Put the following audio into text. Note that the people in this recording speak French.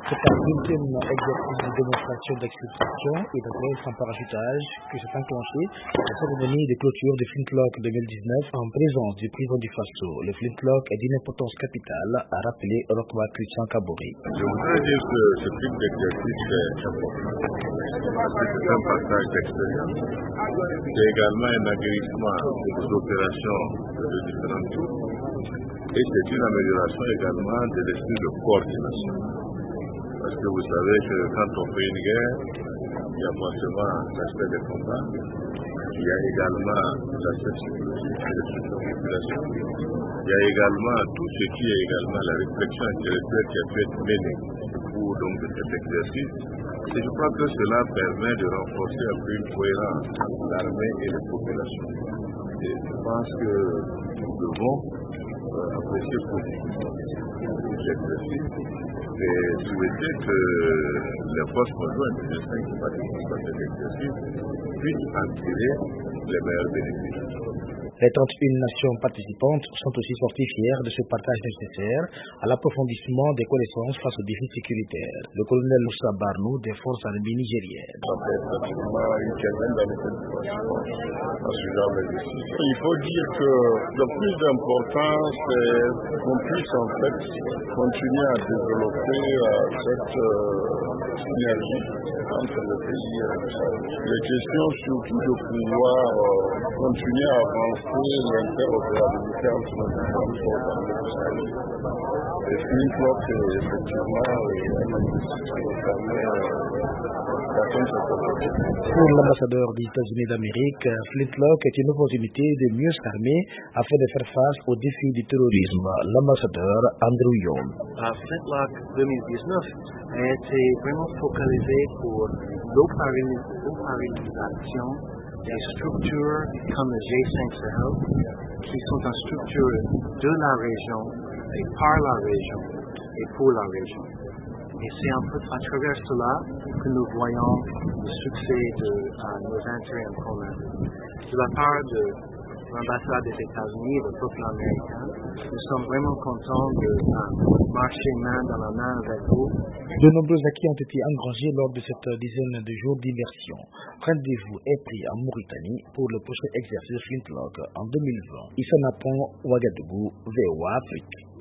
C'est un ultime exercice de démonstration d'expulsion et d'adresse en parachutage que s'est enclenché la cérémonie de clôture de Flintlock 2019 en présence du président du Faso. Le Flintlock est d'une importance capitale, a rappelé Rokwa Christian Kabori. Je voudrais dire que ce type d'exercice est important parce que c'est un partage d'expérience. C'est également un aguerrissement des opérations de différentes troupes et c'est une amélioration également de l'esprit de coordination. Parce que vous savez que quand on fait une guerre, il y a forcément l'aspect des combats, il y a également l'aspect psychologique de la population, il y a également tout ce qui est également la réflexion intellectuelle qui a pu être menée au cours donc, de cet exercice. Et je crois que cela permet de renforcer un peu une cohérence entre l'armée et les populations. Et je pense que nous devons apprécier positivement l'exercice et souhaiter que les forces conjointes de l'État qui participent à cet exercice puissent en tirer les meilleurs bénéfices. Les 31 nations participantes sont aussi sorties fières de ce partage nécessaire à l'approfondissement des connaissances face aux défis sécuritaires. Le colonel Moussa Barnou des forces armées nigériennes. Ça fait pratiquement une quinzaine d'années que nous participons à ce genre d'exercice. Il faut dire que le plus important, c'est qu'on puisse en fait continuer à développer cette synergie entre les pays. Les questions surtout de pouvoir continuer à avancer l'interopérabilité entre les différentes forces armées du Sahel. Et Flintlock est effectivement un exercice qui nous permet d'atteindre cet objectif. Pour l'ambassadeur des États-Unis d'Amérique, Flintlock est une opportunité de mieux s'armer afin de faire face aux défis du terrorisme. L'ambassadeur Andrew Young. Flintlock 2019 a été vraiment focalisé pour l'opéralisation des structures comme le G5 Sahel, qui sont en structure de la région et par la région et pour la région. Et c'est un peu à travers cela que nous voyons le succès de nos intérêts en commun. De la part de l'ambassade des États-Unis, le peuple américain, nous sommes vraiment contents de marcher main dans la main avec vous. De nombreux acquis ont été engrangés lors de cette dizaine de jours d'immersion. Rendez-vous est pris en Mauritanie pour le prochain exercice Flintlock en 2020. Issa Napon, Ouagadougou, VOA Afrique.